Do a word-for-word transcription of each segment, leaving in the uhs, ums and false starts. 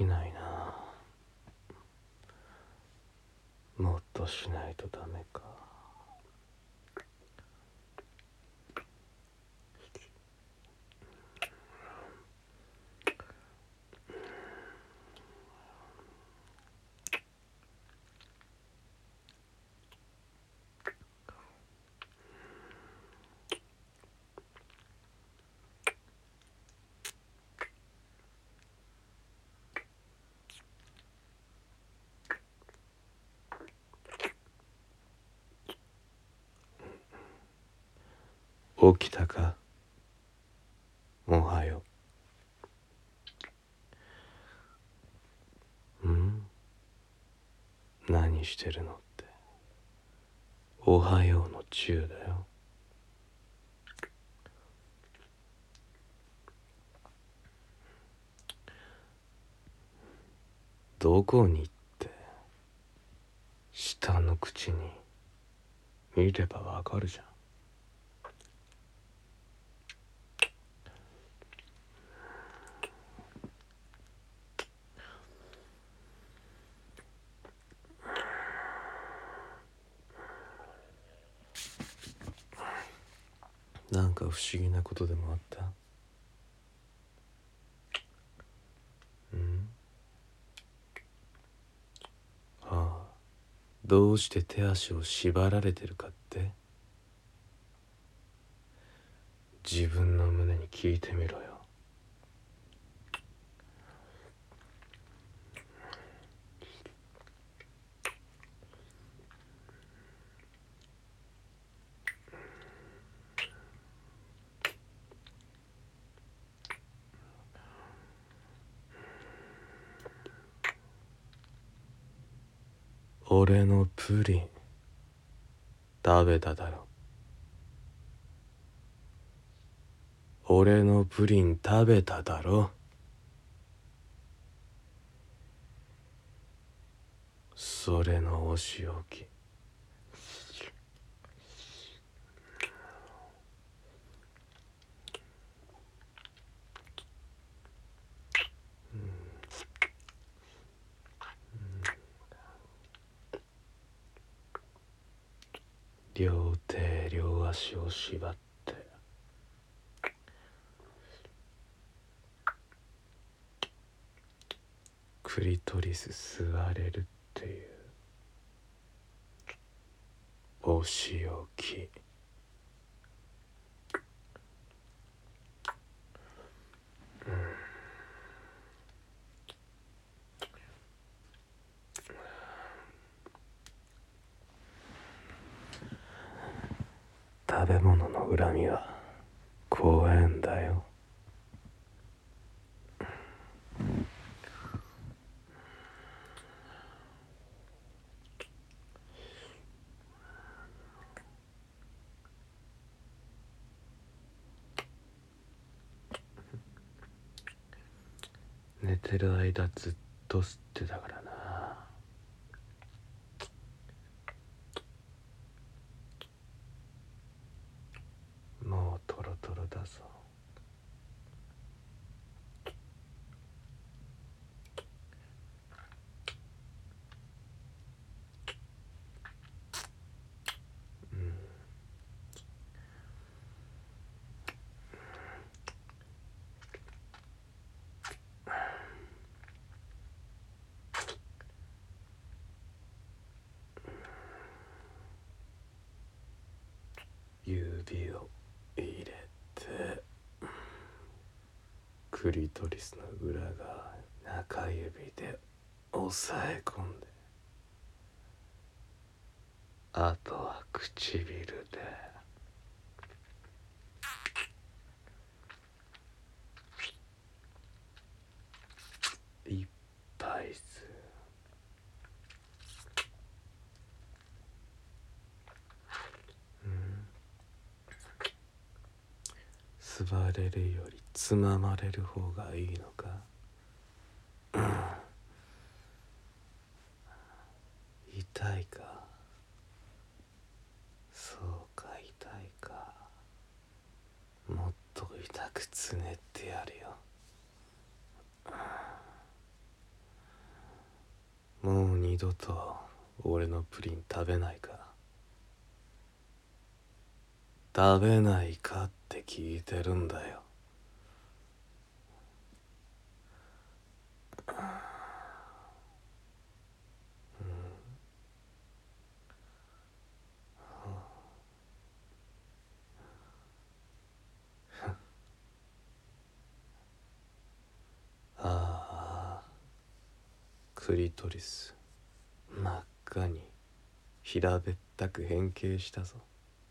きないな。もっとしないとダメか。起きたか。おはよう。ん？何してるのって。おはようの中だよ。どこにって。下の口に見ればわかるじゃん。なんか不思議なことでもあった？うんああ、どうして手足を縛られてるかって？自分の胸に聞いてみろよ。俺のプリン食べただろ。俺のプリン食べただろ。それのお仕置き。両手両足を縛ってクリトリス吸われるっていうお仕置き。食べ物の恨みは怖えんだよ。寝てる間ずっと吸ってたからな。もうトロトロだぞ。指を入れてクリトリスの裏側中指で押さえ込んで、あとは唇でいっぱい吸う。吸われるよりつままれる方がいいのか。痛いか。そうか、痛いか。もっと痛くつねってやるよ。 度と俺のプリン食べないか？食べないかって聞いてるんだよ。ああ、クリトリス真っ赤に平べったく変形したぞ。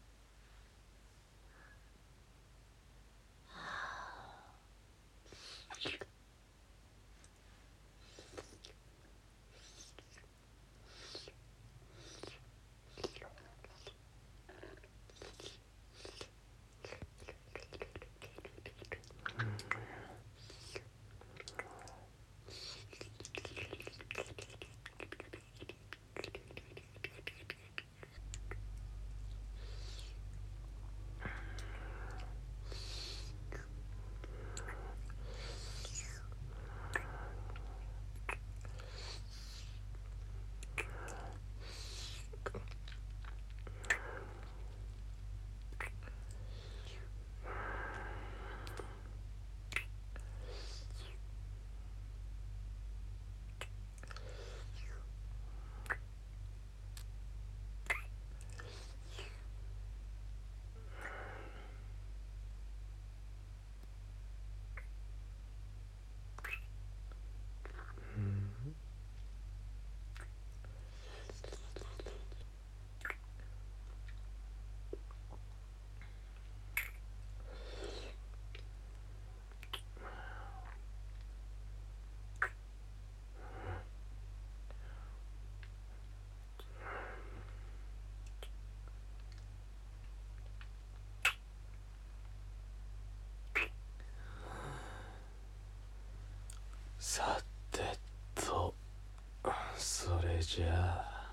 さてと、それじゃあ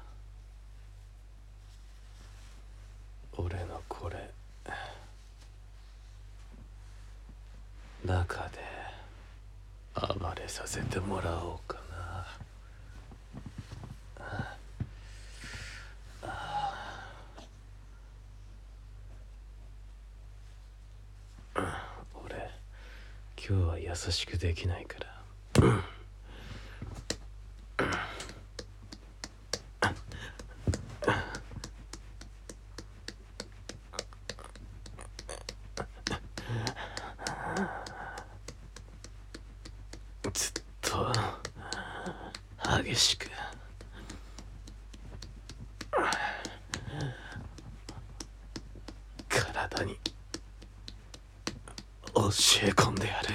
俺のこれ中で暴れさせてもらおうかな。俺今日は優しくできないから。ずっと激しく体に教え込んでやる。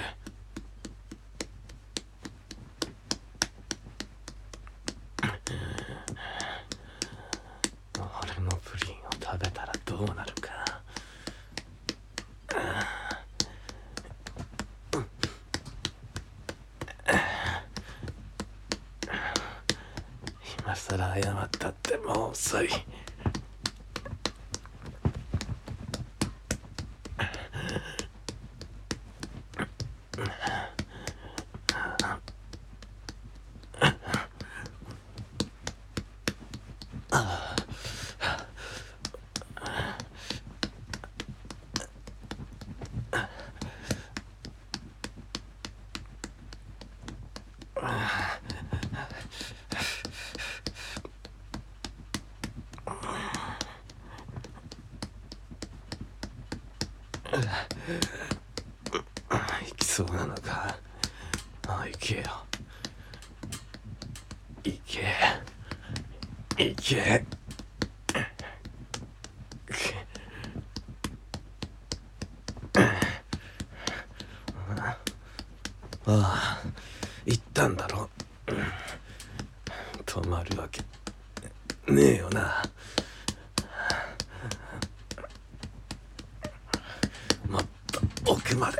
俺のプリンを食べたらどうなるか。今さら謝ったってもう遅い。行きそうなのか。あ、行けよ。行け行け。ああ、行ったんだろ。止まるわけねえよな。もっと奥まで。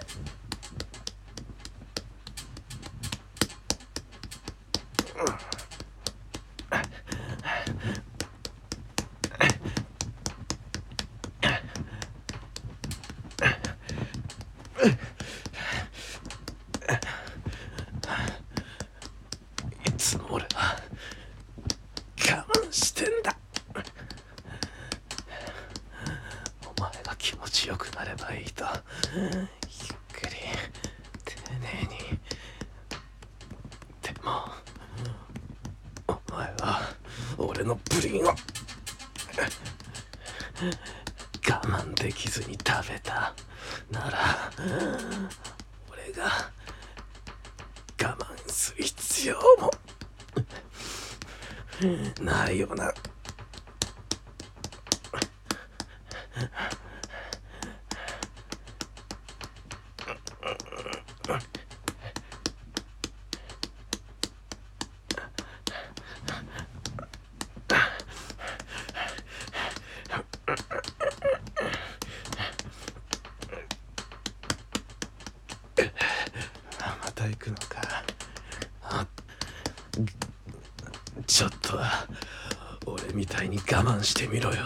いつも俺は前は俺のプリンを我慢できずに食べたなら俺が我慢する必要もないよな。また行くのか。あ、ちょっとは俺みたいに我慢してみろよ。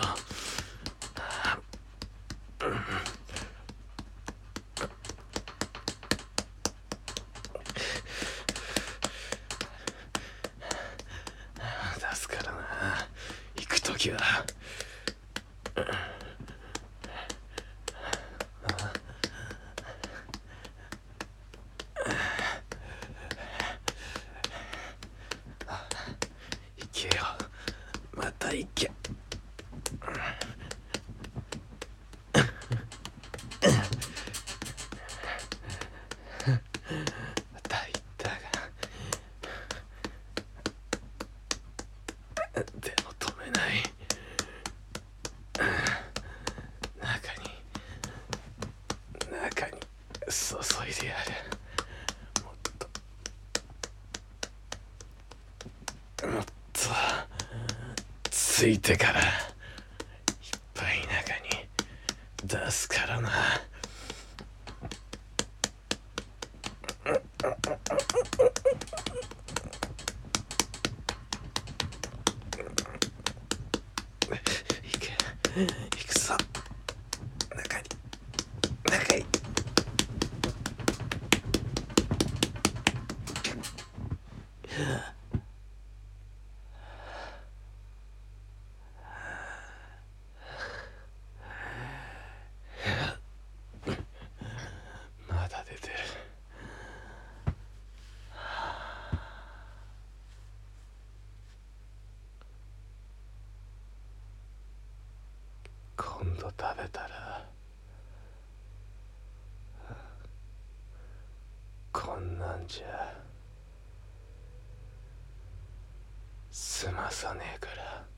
出すからな、行くときは。行けよ、また行け。また行ったがでも止めない。中に中に注いでやる。もっともっとついてからいっぱい中に出すからな。いけ、いくぞ。中に中にまだ出てる。今度食べたらこんなんじゃ済まさねえから。